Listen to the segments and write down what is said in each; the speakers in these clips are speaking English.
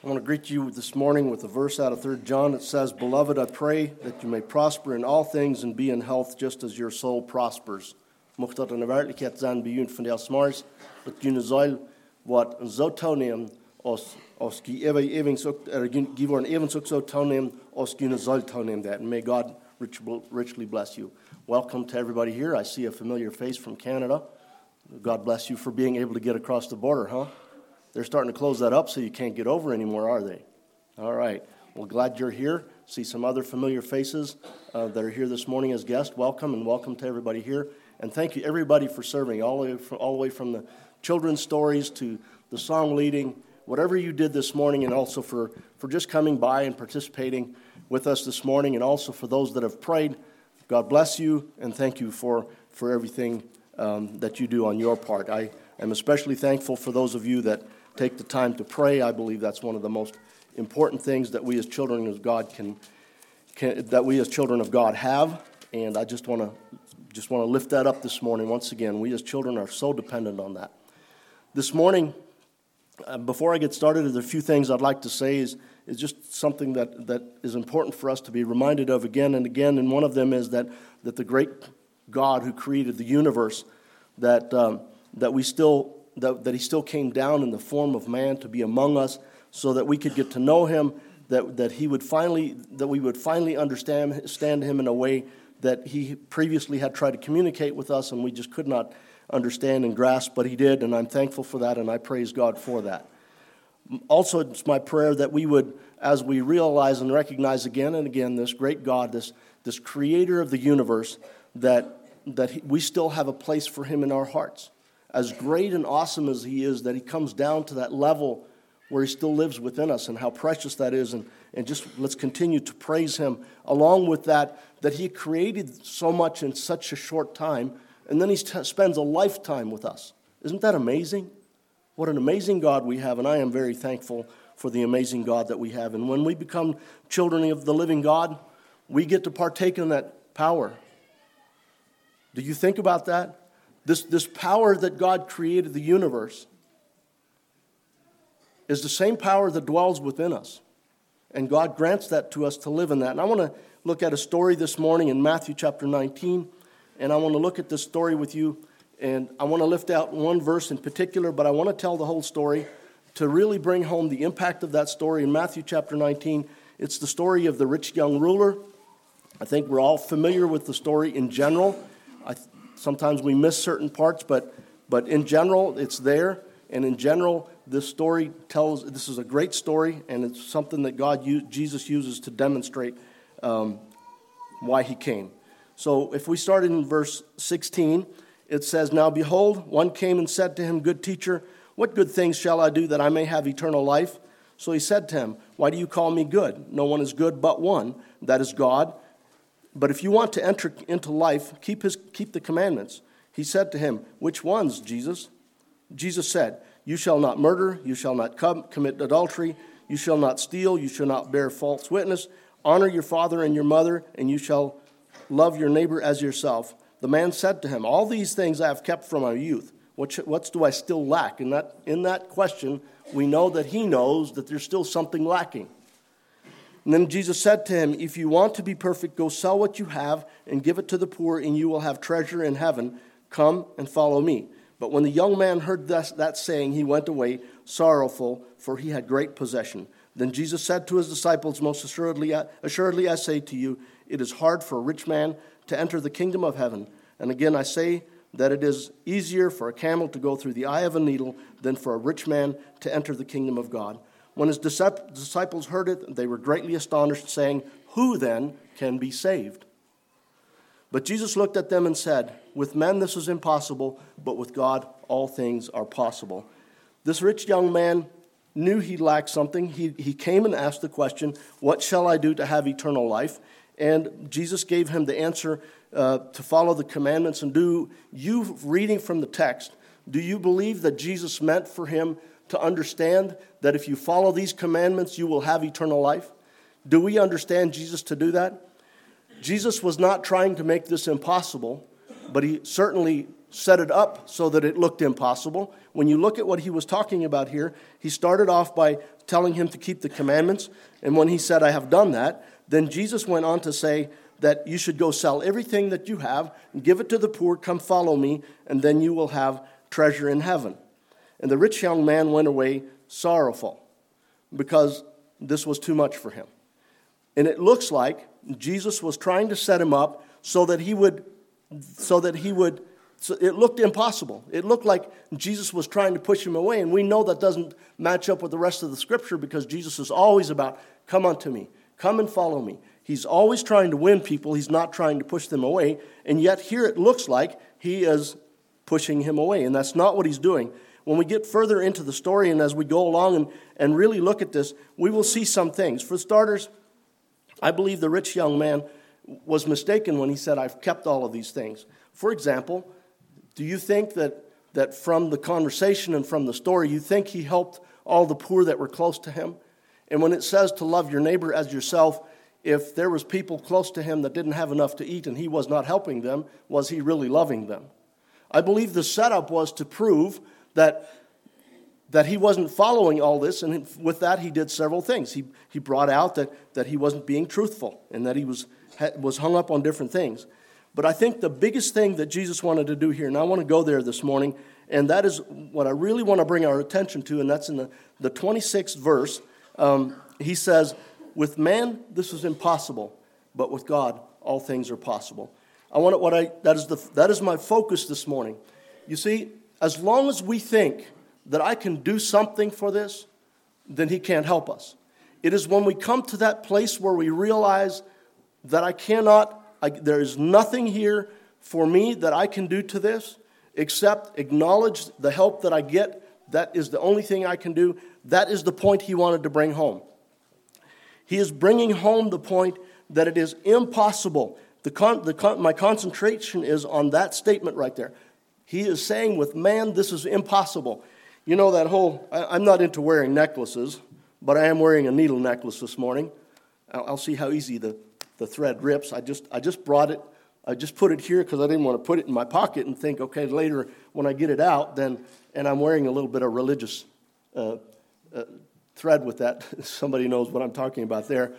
I want to greet you this morning with a verse out of 3 John. It says, "Beloved, I pray that you may prosper in all things and be in health just as your soul prospers." Mocht dat in de werkelijkheid zijn bij jullie van de s'morgens, dat jullie zuil wat zo toenemen als je worden evens ook zo toenemen als jullie zuil toenemen that. And may God richly bless you. Welcome to everybody here. I see a familiar face from Canada. God bless you for being able to get across the border, huh? They're starting to close that up so you can't get over anymore, are they? All right. Well, glad you're here. See some other familiar faces that are here this morning as guests. Welcome, and welcome to everybody here. And thank you, everybody, for serving, all the way from the children's stories to the song leading, whatever you did this morning, and also for just coming by and participating with us this morning, and also for those that have prayed. God bless you, and thank you for everything that you do on your part. I am especially thankful for those of you that take the time to pray. I believe that's one of the most important things that we as children of God have, and I just want to lift that up this morning once again. We as children are so dependent on that. This morning, before I get started, there's a few things I'd like to say is just something that is important for us to be reminded of again and again, and one of them is that the great God who created the universe, that He still came down in the form of man to be among us, so that we could get to know Him, that we would finally understand Him in a way that He previously had tried to communicate with us, and we just could not understand and grasp, but He did, and I'm thankful for that, and I praise God for that. Also, it's my prayer that we would, as we realize and recognize again and again this great God, this creator of the universe, that we still have a place for Him in our hearts. As great and awesome as He is, that He comes down to that level where He still lives within us, and how precious that is, and just let's continue to praise Him along with that He created so much in such a short time, and then He spends a lifetime with us. Isn't that amazing? What an amazing God we have, and I am very thankful for the amazing God that we have. And when we become children of the living God, we get to partake in that power. Do you think about that? This power that God created the universe is the same power that dwells within us. And God grants that to us to live in that. And I want to look at a story this morning in Matthew chapter 19. And I want to look at this story with you. And I want to lift out one verse in particular, but I want to tell the whole story to really bring home the impact of that story. In Matthew chapter 19, it's the story of the rich young ruler. I think we're all familiar with the story in general. Sometimes we miss certain parts, but in general, it's there. And in general, this is a great story, and it's something that Jesus uses to demonstrate why He came. So if we started in verse 16, it says, "Now behold, one came and said to Him, 'Good teacher, what good things shall I do that I may have eternal life?' So He said to him, 'Why do you call me good? No one is good but one, that is God. But if you want to enter into life, keep the commandments.' He said to him, 'Which ones, Jesus?' Jesus said, 'You shall not murder, you shall not commit adultery, you shall not steal, you shall not bear false witness, honor your father and your mother, and you shall love your neighbor as yourself.' The man said to him, 'All these things I have kept from my youth. What do I still lack?' In that question, we know that he knows that there's still something lacking. And then Jesus said to him, 'If you want to be perfect, go sell what you have and give it to the poor, and you will have treasure in heaven. Come and follow me.' But when the young man heard that saying, he went away sorrowful, for he had great possession. Then Jesus said to His disciples, 'Most assuredly I say to you, it is hard for a rich man to enter the kingdom of heaven. And again I say that it is easier for a camel to go through the eye of a needle than for a rich man to enter the kingdom of God.' When His disciples heard it, they were greatly astonished, saying, 'Who then can be saved?' But Jesus looked at them and said, 'With men this is impossible, but with God all things are possible.'" This rich young man knew he lacked something. He came and asked the question, "What shall I do to have eternal life?" And Jesus gave him the answer to follow the commandments. And reading from the text, do you believe that Jesus meant for him to understand that if you follow these commandments, you will have eternal life? Do we understand Jesus to do that? Jesus was not trying to make this impossible. but he certainly set it up so that it looked impossible. When you look at what he was talking about here, he started off by telling him to keep the commandments. And when he said, I have done that, then Jesus went on to say that you should go sell everything that you have and give it to the poor, come follow me, and then you will have treasure in heaven. And the rich young man went away sorrowful because this was too much for him. And it looks like Jesus was trying to set him up so that he would, so it looked impossible. It looked like Jesus was trying to push him away. And we know that doesn't match up with the rest of the scripture because Jesus is always about, come unto me, come and follow me. He's always trying to win people. He's not trying to push them away. And yet here it looks like he is pushing him away. And that's not what he's doing. When we get further into the story and as we go along and really look at this, we will see some things. For starters, I believe the rich young man was mistaken when he said, I've kept all of these things. For example, do you think that from the conversation and from the story, you think he helped all the poor that were close to him? And when it says to love your neighbor as yourself, if there was people close to him that didn't have enough to eat and he was not helping them, was he really loving them? I believe the setup was to prove that he wasn't following all this, and with that he did several things. He brought out that he wasn't being truthful and that he was hung up on different things. But I think the biggest thing that Jesus wanted to do here, and I want to go there this morning, and that is what I really want to bring our attention to, and that's in the 26th verse. He says, with man this is impossible, but with God all things are possible. That is my focus this morning. You see, as long as we think that I can do something for this, then he can't help us. It is when we come to that place where we realize that there is nothing here for me that I can do to this except acknowledge the help that I get. That is the only thing I can do. That is the point he wanted to bring home. He is bringing home the point that it is impossible. My concentration is on that statement right there. He is saying with man, this is impossible. You know that whole, I'm not into wearing necklaces, but I am wearing a needle necklace this morning. I'll see how easy the thread rips. I just brought it. I just put it here because I didn't want to put it in my pocket and think, okay, later when I get it out, and I'm wearing a little bit of religious thread with that. Somebody knows what I'm talking about there.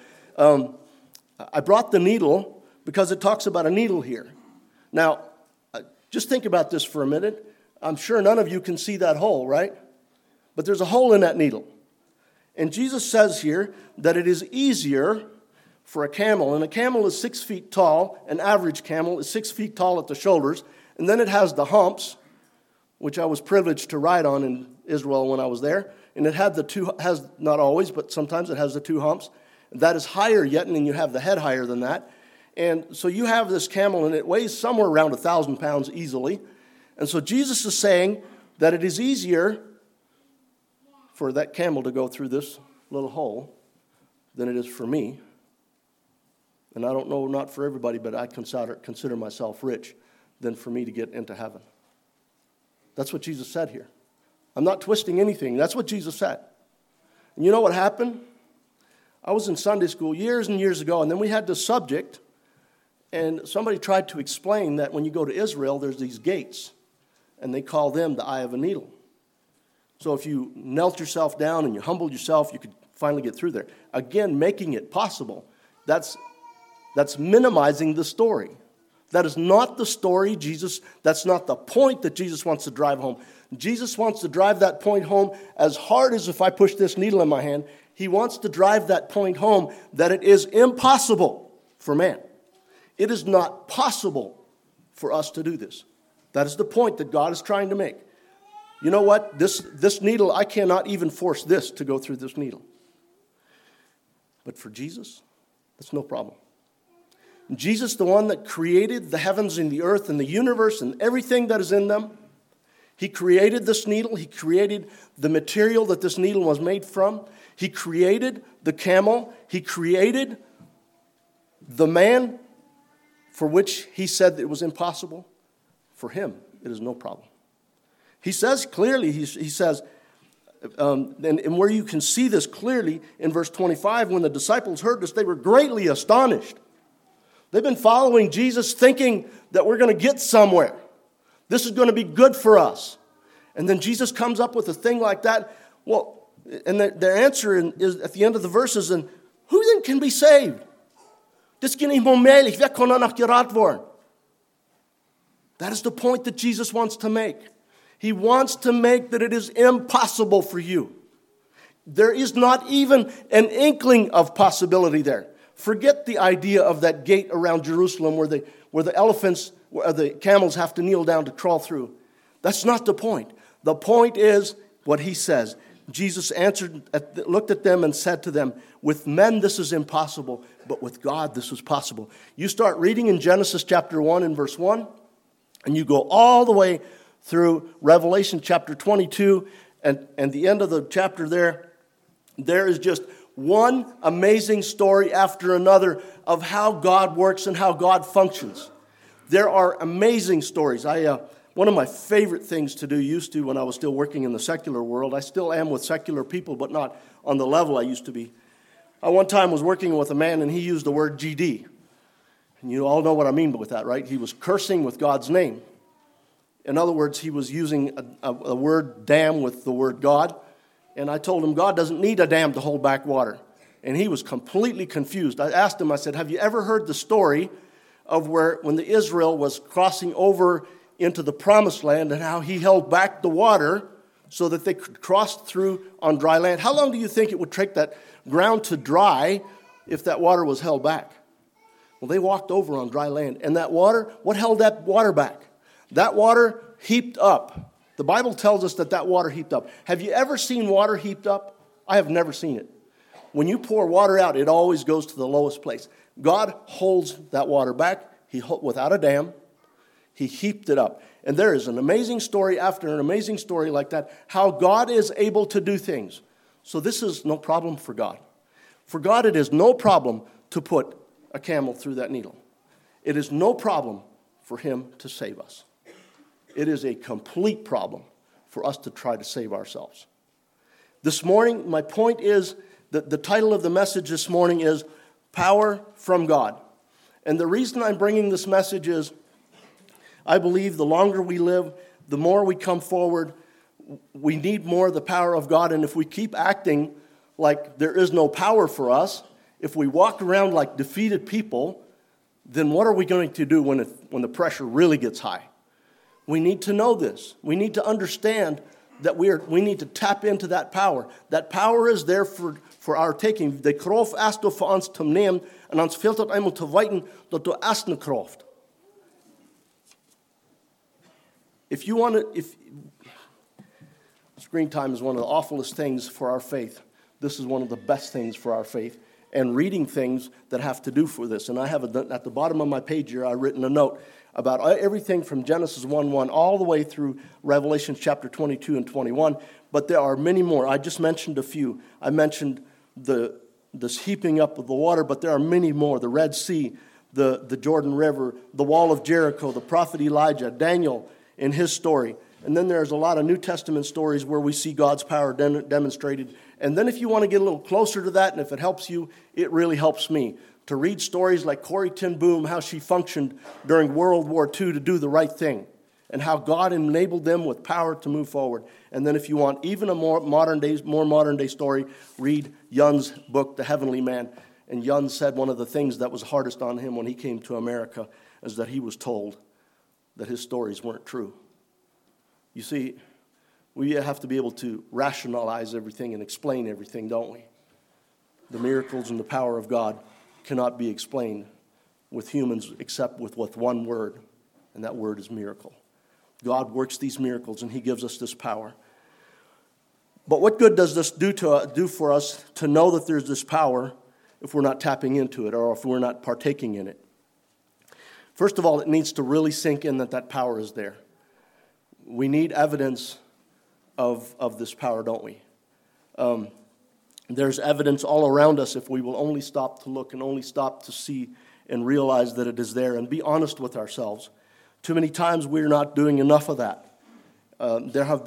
I brought the needle because it talks about a needle here. Now, just think about this for a minute. I'm sure none of you can see that hole, right? But there's a hole in that needle. And Jesus says here that it is easier for a camel, and a camel is 6 feet tall, an average camel is 6 feet tall at the shoulders, and then it has the humps, which I was privileged to ride on in Israel when I was there, and it had has not always, but sometimes it has the 2 humps. That is higher yet, and then you have the head higher than that. And so you have this camel, and it weighs somewhere around 1,000 pounds easily. And so Jesus is saying that it is easier for that camel to go through this little hole than it is for me. And I don't know, not for everybody, but I consider myself rich than for me to get into heaven. That's what Jesus said here. I'm not twisting anything. That's what Jesus said. And you know what happened? I was in Sunday school years and years ago, and then we had this subject, and somebody tried to explain that when you go to Israel, there's these gates, and they call them the eye of a needle. So if you knelt yourself down and you humbled yourself, you could finally get through there. Again, making it possible. That's minimizing the story. That is not the story, that's not the point that Jesus wants to drive home. Jesus wants to drive that point home as hard as if I push this needle in my hand. He wants to drive that point home that it is impossible for man. It is not possible for us to do this. That is the point that God is trying to make. You know what? This needle, I cannot even force this to go through this needle. But for Jesus, that's no problem. Jesus, the one that created the heavens and the earth and the universe and everything that is in them, he created this needle. He created the material that this needle was made from. He created the camel. He created the man for which he said that it was impossible. For him, it is no problem. He says clearly, he says, and where you can see this clearly in verse 25, when the disciples heard this, they were greatly astonished. They've been following Jesus thinking that we're going to get somewhere. This is going to be good for us. And then Jesus comes up with a thing like that. Well, and their answer is at the end of the verses, and who then can be saved? Dis kan nie onmogelijk, wer kan nog gered worden? That is the point that Jesus wants to make. He wants to make that it is impossible for you. There is not even an inkling of possibility there. Forget the idea of that gate around Jerusalem where the camels have to kneel down to crawl through. That's not the point. The point is what he says. Jesus looked at them and said to them, with men this is impossible, but with God this is possible. You start reading in Genesis chapter 1 and verse 1, and you go all the way through Revelation chapter 22, and the end of the chapter there is just one amazing story after another of how God works and how God functions. There are amazing stories. One of my favorite things to do used to when I was still working in the secular world, I still am with secular people, but not on the level I used to be. I one time was working with a man, and he used the word GD. And you all know what I mean with that, right? He was cursing with God's name. In other words, he was using a word dam with the word God. And I told him God doesn't need a dam to hold back water. And he was completely confused. I asked him, I said, have you ever heard the story of when the Israel was crossing over into the promised land and how he held back the water so that they could cross through on dry land? How long do you think it would take that ground to dry if that water was held back? Well, they walked over on dry land. And that water, what held that water back? That water heaped up. The Bible tells us that water heaped up. Have you ever seen water heaped up? I have never seen it. When you pour water out, it always goes to the lowest place. God holds that water back. Without a dam, he heaped it up. And there is an amazing story after an amazing story like that, how God is able to do things. So this is no problem for God. For God, it is no problem to put a camel through that needle. It is no problem for him to save us. It is a complete problem for us to try to save ourselves. This morning, my point is that the title of the message this morning is Power from God. And the reason I'm bringing this message is I believe the longer we live, the more we come forward, we need more of the power of God. And if we keep acting like there is no power for us, if we walk around like defeated people, then what are we going to do when the pressure really gets high? We need to know this. We need to understand that we need to tap into that power. That power is there for our taking. De kracht is er voor ons te nemen en ons fehlt het eenmaal te weten dat er is een kracht. Screen time is one of the awfulest things for our faith. This is one of the best things for our faith. And reading things that have to do for this. And I have at the bottom of my page here, I've written a note about everything from Genesis 1:1 all the way through Revelation chapter 22 and 21. But there are many more. I just mentioned a few. I mentioned this heaping up of the water, but there are many more. The Red Sea, the Jordan River, the wall of Jericho, the prophet Elijah, Daniel in his story. And then there's a lot of New Testament stories where we see God's power demonstrated. And then if you want to get a little closer to that, and if it helps you, it really helps me. To read stories like Corrie ten Boom, how she functioned during World War II to do the right thing, and how God enabled them with power to move forward. And then if you want even a more modern day story, read Yun's book, The Heavenly Man. And Yun said one of the things that was hardest on him when he came to America is that he was told that his stories weren't true. You see, we have to be able to rationalize everything and explain everything, don't we? The miracles and the power of God cannot be explained with humans except with one word, and that word is miracle. God works these miracles, and he gives us this power. But what good does this do for us to know that there's this power if we're not tapping into it or if we're not partaking in it? First of all, it needs to really sink in that power is there. We need evidence of this power, don't we? There's evidence all around us if we will only stop to look and only stop to see and realize that it is there and be honest with ourselves. Too many times we're not doing enough of that. There have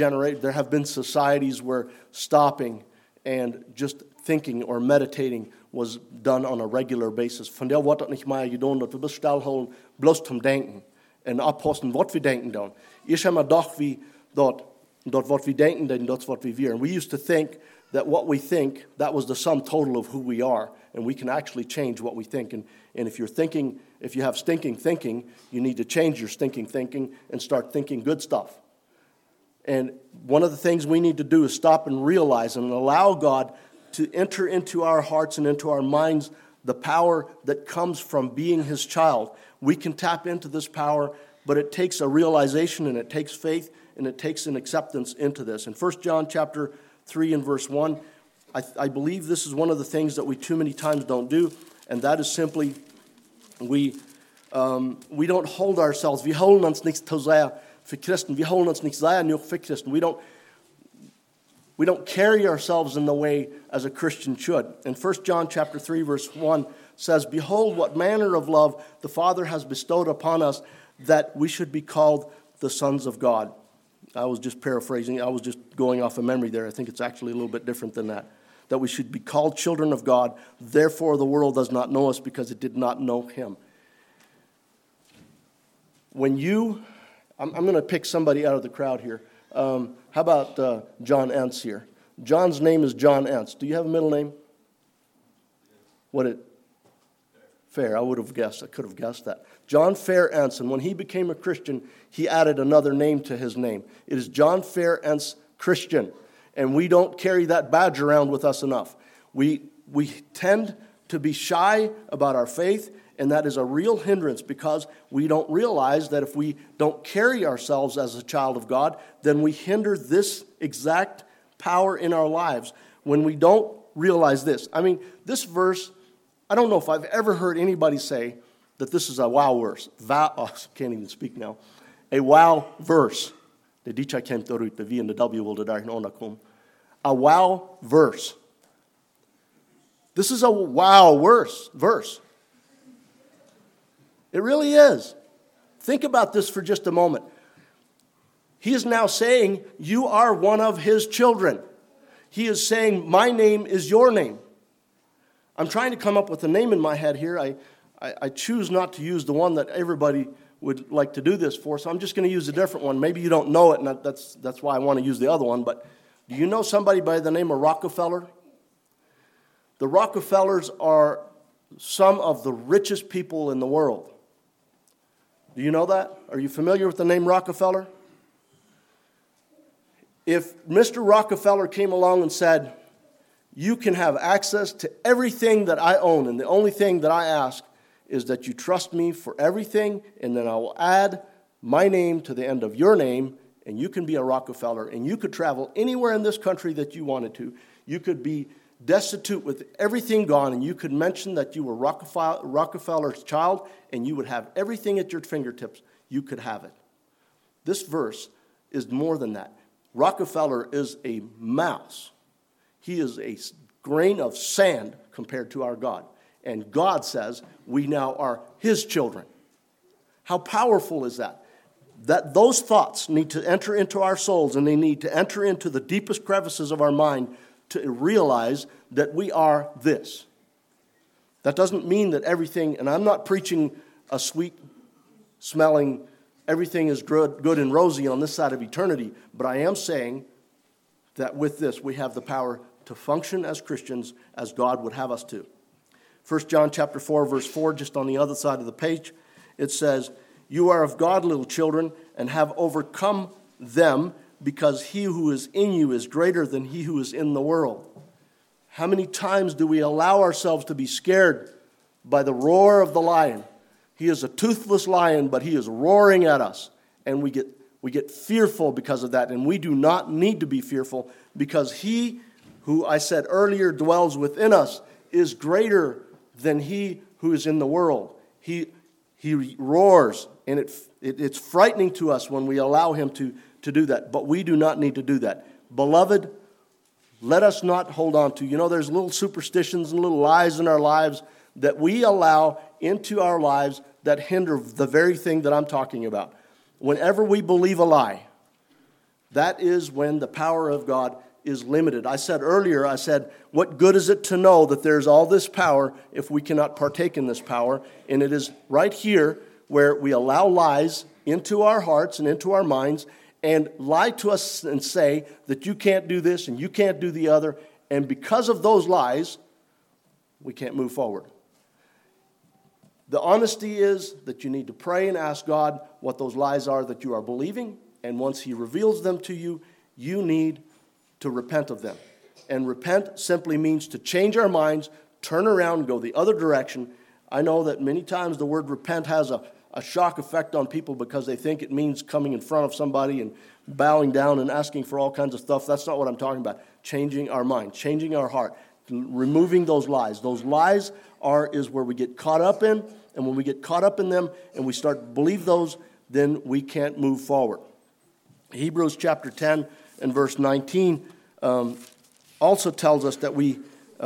been societies where stopping and just thinking or meditating was done on a regular basis. Van der wordt het niet meer gedaan, dat we best stilhouden, bloos om denken. En oppassen wat we denken dan. Eerst hebben we gedacht wie dat wat we denken, dan dat is wat we weer. And we used to think that what we think, that was the sum total of who we are. And we can actually change what we think. And if you have stinking thinking, you need to change your stinking thinking and start thinking good stuff. And one of the things we need to do is stop and realize and allow God to enter into our hearts and into our minds the power that comes from being His child. We can tap into this power, but it takes a realization and it takes faith and it takes an acceptance into this. In 1 John chapter 3 and verse 1, I believe this is one of the things that we too many times don't do, and that is simply we don't hold ourselves. Wir holen uns nicht zu sehr für Christen. Wir holen uns nicht sehr nur für Christen. We don't carry ourselves in the way as a Christian should. And 1 John chapter 3 verse 1 says, "Behold, what manner of love the Father has bestowed upon us, that we should be called the sons of God." I was just paraphrasing. I was just going off of memory there. I think it's actually a little bit different than that. That we should be called children of God. Therefore, the world does not know us because it did not know Him. When I'm going to pick somebody out of the crowd here. How about John Entz here? John's name is John Entz. Do you have a middle name? Fair. I could have guessed that. John Fair Entz. And when he became a Christian, he added another name to his name. It is John Fair Entz Christian. And we don't carry that badge around with us enough. We tend to be shy about our faith, and that is a real hindrance because we don't realize that if we don't carry ourselves as a child of God, then we hinder this exact power in our lives when we don't realize this. I mean, this verse, I don't know if I've ever heard anybody say that this is a wow verse. I can't even speak now. A wow verse. A wow verse. This is a wow verse. It really is. Think about this for just a moment. He is now saying, you are one of His children. He is saying, my name is your name. I'm trying to come up with a name in my head here. I choose not to use the one that everybody would like to do this for, so I'm just going to use a different one. Maybe you don't know it, and that's why I want to use the other one, but do you know somebody by the name of Rockefeller? The Rockefellers are some of the richest people in the world. Do you know that? Are you familiar with the name Rockefeller? If Mr. Rockefeller came along and said, you can have access to everything that I own, and the only thing that I ask is that you trust me for everything, and then I will add my name to the end of your name, and you can be a Rockefeller, and you could travel anywhere in this country that you wanted to. You could be destitute with everything gone, and you could mention that you were Rockefeller's child, and you would have everything at your fingertips. You could have it. This verse is more than that. Rockefeller is a mouse. He is a grain of sand compared to our God. And God says we now are His children. How powerful is that? That those thoughts need to enter into our souls, and they need to enter into the deepest crevices of our mind to realize that we are this. That doesn't mean that everything, and I'm not preaching a sweet-smelling, everything is good and rosy on this side of eternity, but I am saying that with this we have the power to function as Christians as God would have us to. 1 John chapter 4, verse 4, just on the other side of the page, it says, you are of God, little children, and have overcome them, because he who is in you is greater than he who is in the world. How many times do we allow ourselves to be scared by the roar of the lion? He is a toothless lion, but he is roaring at us. And we get fearful because of that. And we do not need to be fearful, because he who I said earlier dwells within us is greater than he who is in the world. He roars, and it's frightening to us when we allow him to do that. But we do not need to do that. Beloved, let us not hold on to. There's little superstitions and little lies in our lives that we allow into our lives that hinder the very thing that I'm talking about. Whenever we believe a lie, that is when the power of God is limited. I said earlier, what good is it to know that there's all this power if we cannot partake in this power? And it is right here where we allow lies into our hearts and into our minds and lie to us and say that you can't do this and you can't do the other. And because of those lies, we can't move forward. The honesty is that you need to pray and ask God what those lies are that you are believing. And once He reveals them to you, you need to repent of them. And repent simply means to change our minds, turn around, go the other direction. I know that many times the word repent has a shock effect on people because they think it means coming in front of somebody and bowing down and asking for all kinds of stuff. That's not what I'm talking about. Changing our mind, changing our heart, removing those lies. Those lies is where we get caught up in, and when we get caught up in them and we start to believe those, then we can't move forward. Hebrews chapter 10 and verse 19 also tells us that we,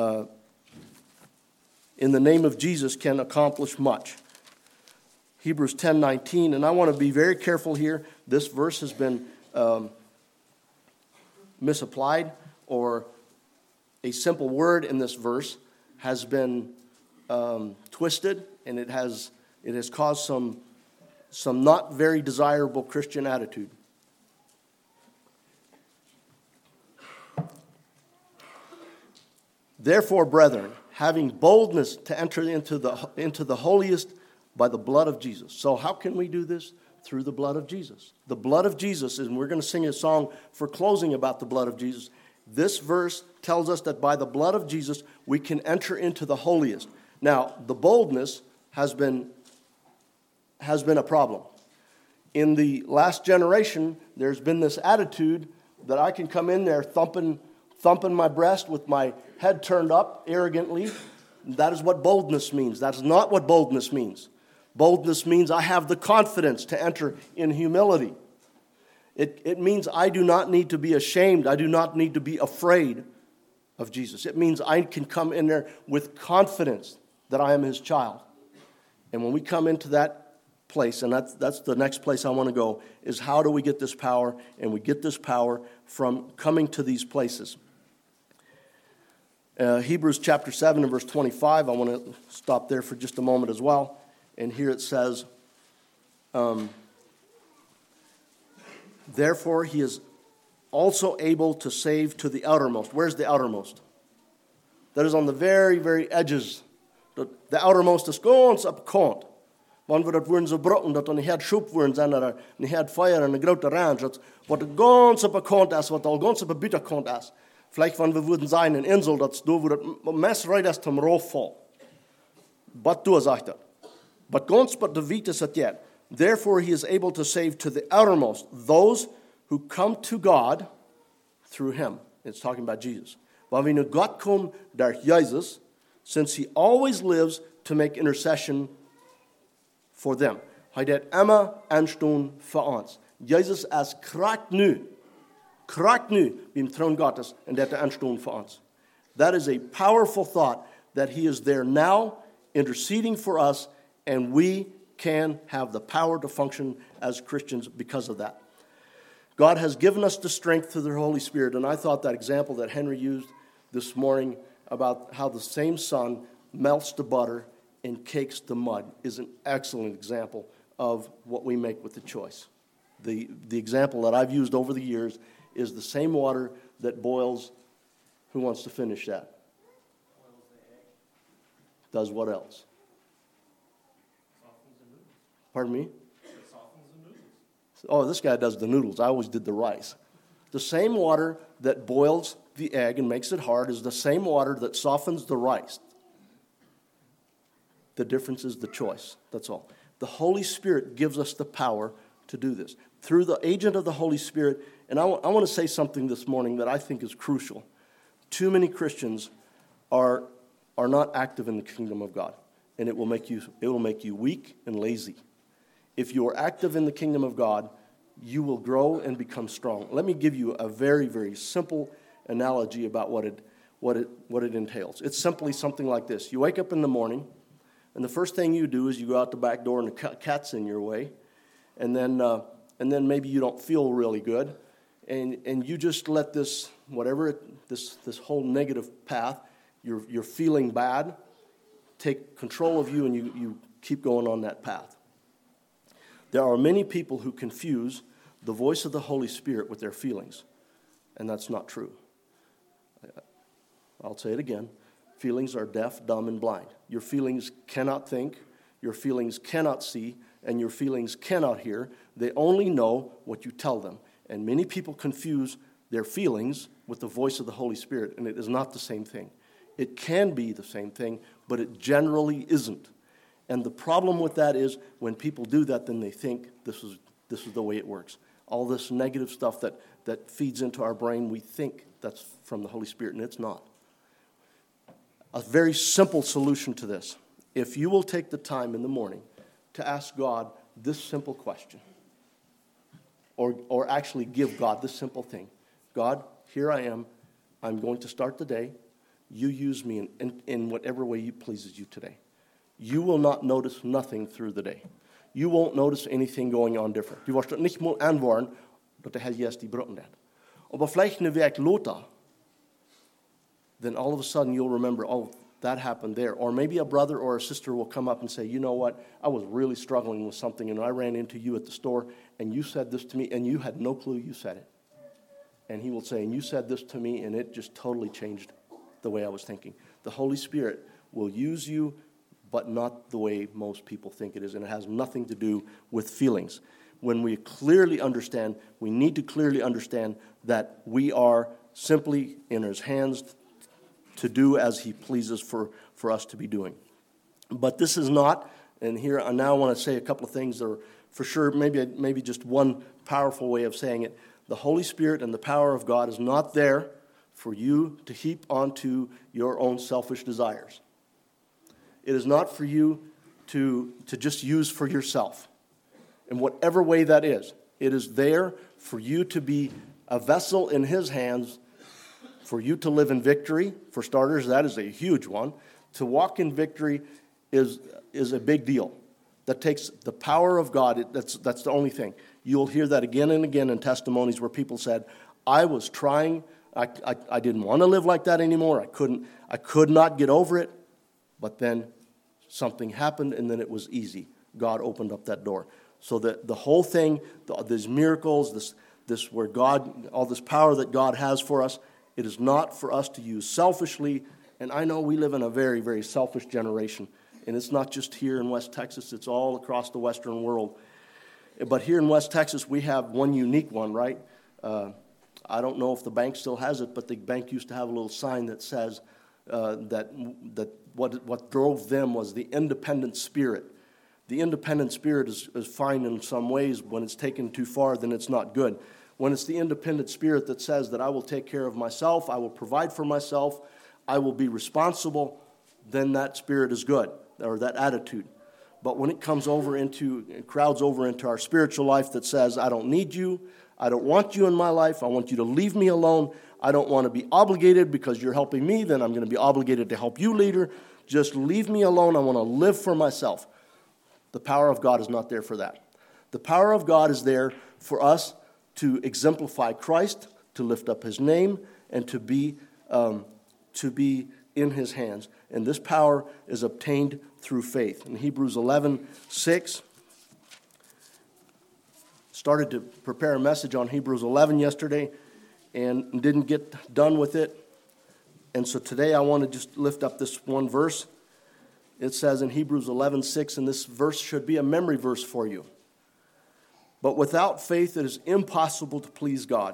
in the name of Jesus, can accomplish much. Hebrews 10:19, and I want to be very careful here. This verse has been misapplied, or a simple word in this verse has been twisted, and it has caused some not very desirable Christian attitude. Therefore, brethren, having boldness to enter into the holiest by the blood of Jesus. So how can we do this? Through the blood of Jesus. The blood of Jesus, and we're going to sing a song for closing about the blood of Jesus. This verse tells us that by the blood of Jesus, we can enter into the holiest. Now, the boldness has been a problem. In the last generation, there's been this attitude that I can come in there thumping my breast with my head turned up arrogantly. That is what boldness means. That's not what boldness means. Boldness means I have the confidence to enter in humility. It means I do not need to be ashamed. I do not need to be afraid of Jesus. It means I can come in there with confidence that I am His child. And when we come into that place, and that's the next place I want to go, is how do we get this power? And we get this power from coming to these places. Hebrews chapter 7 and verse 25, I want to stop there for just a moment as well. And here it says, therefore He is also able to save to the outermost. Where's the outermost? That is on the very, very edges. The outermost is ganz op kant. Want we dat worden so brokken dat er niet het schub worden zijn, dat er niet het fire en een grote range, dat wat ganz op kant is, wat al ganz op buitenkant is. Vielleicht wenn wir würden sein in Insel, dat do wo dat mes right is zum Rooffall. But do sagt dat. But ganz but the wheat is it yet. Therefore He is able to save to the outermost those who come to God through Him. It's talking about Jesus. Waar we nu God komen door Jesus, since He always lives to make intercession for them. Hij deed immer aanstaan voor ons. Jezus is kracht nu beim troon Gottes, and dat aanstaan voor ons. That is a powerful thought that He is there now interceding for us, and we can have the power to function as Christians because of that. God has given us the strength through the Holy Spirit, and I thought that example that Henry used this morning about how the same sun melts the butter and cakes the mud is an excellent example of what we make with the choice. The example that I've used over the years is the same water that boils. Who wants to finish that? Boils the egg. Does what else? Softens the noodles. Pardon me? It softens the noodles. Oh, this guy does the noodles. I always did the rice. The same water that boils the egg and makes it hard is the same water that softens the rice. The difference is the choice. That's all. The Holy Spirit gives us the power to do this. Through the agent of the Holy Spirit, and I want to say something this morning that I think is crucial. Too many Christians are not active in the kingdom of God, and it will make you weak and lazy. If you are active in the kingdom of God, you will grow and become strong. Let me give you a very, very simple analogy about what it entails. It's simply something like this. You wake up in the morning, and the first thing you do is you go out the back door, and the cat's in your way, and then maybe you don't feel really good, and you just let this, this whole negative path, you're feeling bad, take control of you, and you keep going on that path. There are many people who confuse the voice of the Holy Spirit with their feelings, and that's not true. I'll say it again. Feelings are deaf, dumb, and blind. Your feelings cannot think, your feelings cannot see, and your feelings cannot hear. They only know what you tell them. And many people confuse their feelings with the voice of the Holy Spirit, and it is not the same thing. It can be the same thing, but it generally isn't. And the problem with that is when people do that, then they think this is the way it works. All this negative stuff that feeds into our brain, we think that's from the Holy Spirit, and it's not. A very simple solution to this. If you will take the time in the morning to ask God this simple question, or actually give God this simple thing. God, here I am. I'm going to start the day. You use me in whatever way you pleases you today. You will not notice nothing through the day. You won't notice anything going on different. Du wirst nicht mal anwarnen, dass der Heilige Geist die Brocken lädt. Aber vielleicht eine Weg lota, then all of a sudden you'll remember, oh, that happened there. Or maybe a brother or a sister will come up and say, you know what, I was really struggling with something, and I ran into you at the store, and you said this to me, and you had no clue you said it. And he will say, and you said this to me, and it just totally changed the way I was thinking. The Holy Spirit will use you, but not the way most people think it is, and it has nothing to do with feelings. When we clearly understand, we need to clearly understand that we are simply in His hands to do as He pleases for us to be doing. But this is not, and here I now want to say a couple of things that are for sure, maybe just one powerful way of saying it. The Holy Spirit and the power of God is not there for you to heap onto your own selfish desires. It is not for you to just use for yourself. In whatever way that is, it is there for you to be a vessel in His hands, for you to live in victory. For starters, that is a huge one. To walk in victory is a big deal. That takes the power of God. That's the only thing. You'll hear that again and again in testimonies where people said, I was trying, I didn't want to live like that anymore. I could not get over it. But then something happened, and then it was easy. God opened up that door. So that the whole thing, these miracles, this where God, all this power that God has for us, it is not for us to use selfishly. And I know we live in a very, very selfish generation. And it's not just here in West Texas. It's all across the Western world. But here in West Texas, we have one unique one, right? I don't know if the bank still has it, but the bank used to have a little sign that says that what drove them was the independent spirit. The independent spirit is fine in some ways. When it's taken too far, then it's not good. When it's the independent spirit that says that I will take care of myself, I will provide for myself, I will be responsible, then that spirit is good, or that attitude. But when it crowds over into our spiritual life that says, I don't need you, I don't want you in my life, I want you to leave me alone, I don't want to be obligated because you're helping me, then I'm going to be obligated to help you later. Just leave me alone, I want to live for myself. The power of God is not there for that. The power of God is there for us to exemplify Christ, to lift up His name, and to be in His hands. And this power is obtained through faith. In Hebrews 11:6, started to prepare a message on Hebrews 11 yesterday and didn't get done with it. And so today I want to just lift up this one verse. It says in Hebrews 11:6, and this verse should be a memory verse for you. But without faith it is impossible to please God.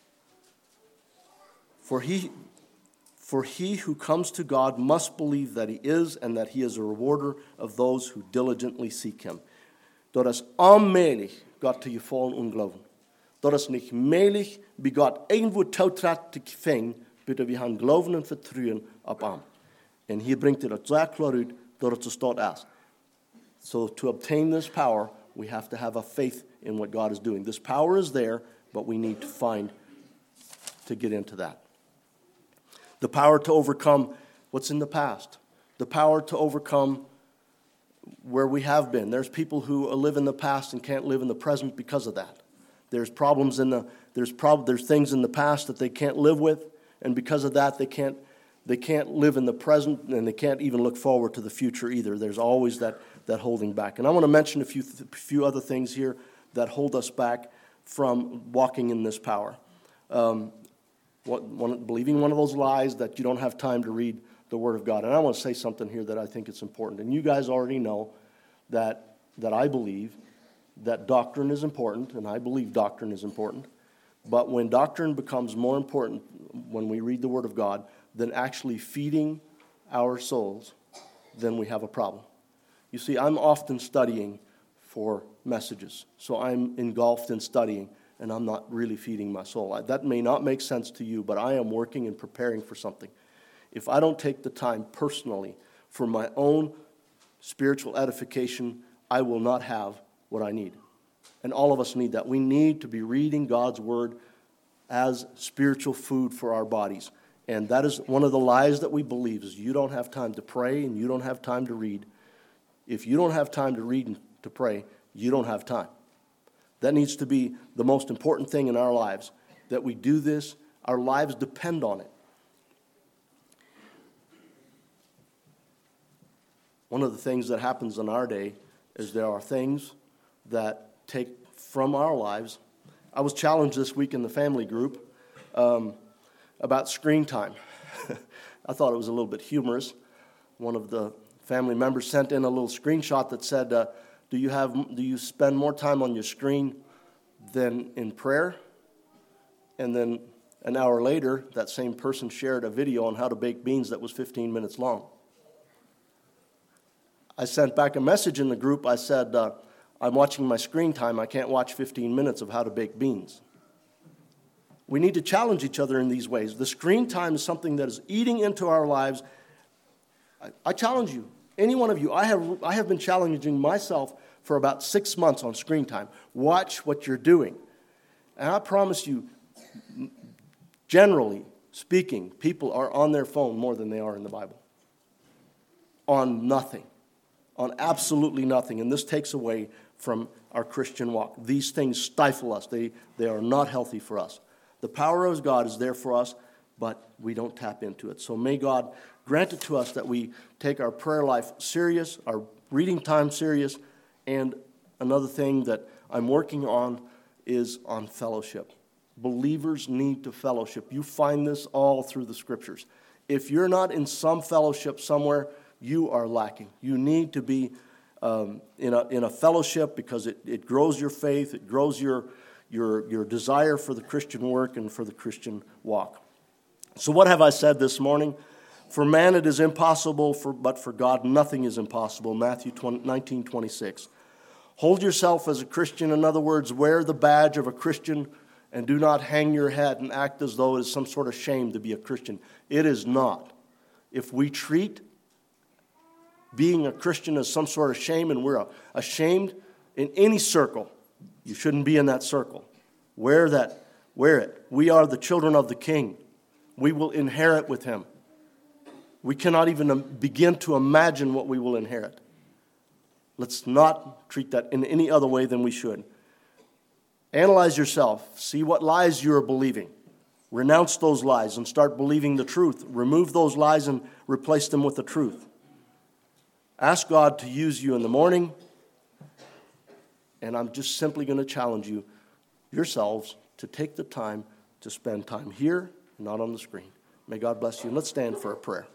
For he who comes to God must believe that He is, and that He is a rewarder of those who diligently seek Him. Dort is onmöglich, Gott te gevallen ungloven. Dort is nicht möglich, wie Gott irgendwo touwtrat te ving, bitte wir han geloven en vertrouwen op Hem. En hier brengt het zeer klaar uit, dat het staat is. So to obtain this power, we have to have a faith in what God is doing. This power is there, but we need to get into that. The power to overcome what's in the past. The power to overcome where we have been. There's people who live in the past and can't live in the present because of that. There's problems there's things in the past that they can't live with, and because of that, they can't live in the present, and they can't even look forward to the future either. There's always that holding back. And I want to mention a few other things here that hold us back from walking in this power. Believing one of those lies that you don't have time to read the Word of God. And I want to say something here that I think it's important. And you guys already know that I believe that doctrine is important, and I believe doctrine is important. But when doctrine becomes more important when we read the Word of God than actually feeding our souls, then we have a problem. You see, I'm often studying for messages. So I'm engulfed in studying, and I'm not really feeding my soul. That may not make sense to you, but I am working and preparing for something. If I don't take the time personally for my own spiritual edification, I will not have what I need. And all of us need that. We need to be reading God's Word as spiritual food for our bodies. And that is one of the lies that we believe, is you don't have time to pray and you don't have time to read. If you don't have time to read and to pray, you don't have time. That needs to be the most important thing in our lives, that we do this. Our lives depend on it. One of the things that happens in our day is there are things that take from our lives. I was challenged this week in the family group about screen time. I thought it was a little bit humorous. One of the family members sent in a little screenshot that said, do you spend more time on your screen than in prayer? And then an hour later, that same person shared a video on how to bake beans that was 15 minutes long. I sent back a message in the group. I said, I'm watching my screen time. I can't watch 15 minutes of how to bake beans. We need to challenge each other in these ways. The screen time is something that is eating into our lives. I challenge you, any one of you. I have been challenging myself for about 6 months on screen time. Watch what you're doing. And I promise you, generally speaking, people are on their phone more than they are in the Bible. On nothing. On absolutely nothing. And this takes away from our Christian walk. These things stifle us. They are not healthy for us. The power of God is there for us, but we don't tap into it. So may God grant it to us that we take our prayer life serious, our reading time serious, and another thing that I'm working on is on fellowship. Believers need to fellowship. You find this all through the Scriptures. If you're not in some fellowship somewhere, you are lacking. You need to be in a fellowship because it grows your faith, it grows your desire for the Christian work and for the Christian walk. So what have I said this morning? For man it is impossible, but for God nothing is impossible. Matthew 19:26. Hold yourself as a Christian. In other words, wear the badge of a Christian and do not hang your head and act as though it is some sort of shame to be a Christian. It is not. If we treat being a Christian as some sort of shame and we're ashamed in any circle, you shouldn't be in that circle. Wear it. We are the children of the King. We will inherit with him. We cannot even begin to imagine what we will inherit. Let's not treat that in any other way than we should. Analyze yourself. See what lies you are believing. Renounce those lies and start believing the truth. Remove those lies and replace them with the truth. Ask God to use you in the morning. And I'm just simply going to challenge you, yourselves, to take the time to spend time here, not on the screen. May God bless you. And let's stand for a prayer.